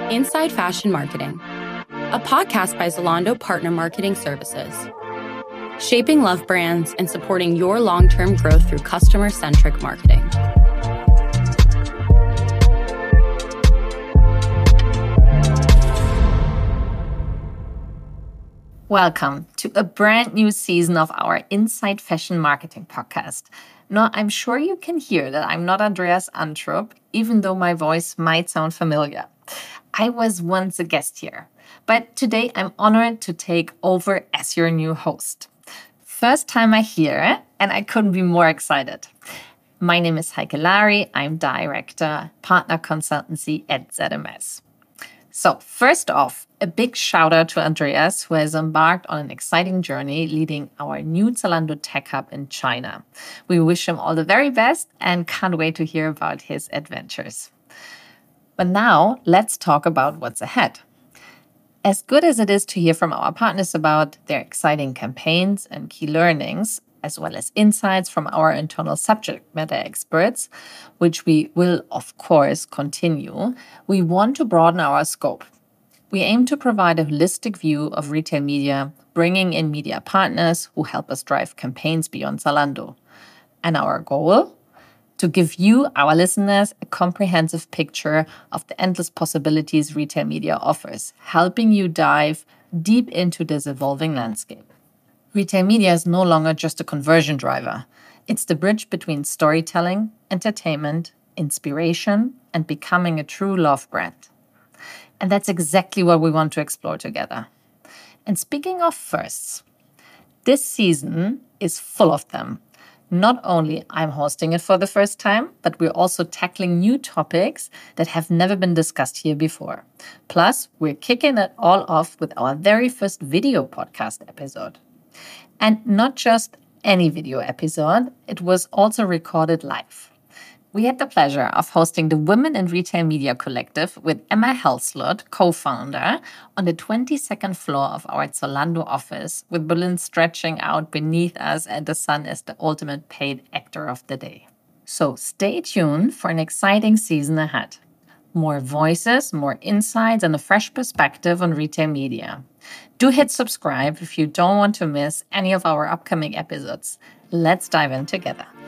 Inside Fashion Marketing, a podcast by Zalando Partner Marketing Services, shaping love brands and supporting your long-term growth through customer-centric marketing. Welcome to a brand new season of our Inside Fashion Marketing podcast. Now, I'm sure you can hear that I'm not Andreas Antrup, even though my voice might sound familiar. I was once a guest here, but today I'm honored to take over as your new host. First time I hear it, and I couldn't be more excited. My name is Heike Lari. I'm Director, Partner Consultancy at ZMS. So first off, a big shout out to Andreas, who has embarked on an exciting journey leading our new Zalando Tech Hub in China. We wish him all the very best and can't wait to hear about his adventures. But now let's talk about what's ahead. As good as it is to hear from our partners about their exciting campaigns and key learnings, as well as insights from our internal subject matter experts, which we will, of course, continue, we want to broaden our scope. We aim to provide a holistic view of retail media, bringing in media partners who help us drive campaigns beyond Zalando. And our goal? To give you, our listeners, a comprehensive picture of the endless possibilities retail media offers, helping you dive deep into this evolving landscape. Retail media is no longer just a conversion driver. It's the bridge between storytelling, entertainment, inspiration, and becoming a true love brand. And that's exactly what we want to explore together. And speaking of firsts, this season is full of them. Not only I'm hosting it for the first time, but we're also tackling new topics that have never been discussed here before. Plus, we're kicking it all off with our very first video podcast episode. And not just any video episode, it was also recorded live. We had the pleasure of hosting the Women in Retail Media Collective with Emma Helslot, co-founder, on the 22nd floor of our Zalando office, with Berlin stretching out beneath us and the sun as the ultimate paid actor of the day. So stay tuned for an exciting season ahead. More voices, more insights, and a fresh perspective on retail media. Do hit subscribe if you don't want to miss any of our upcoming episodes. Let's dive in together.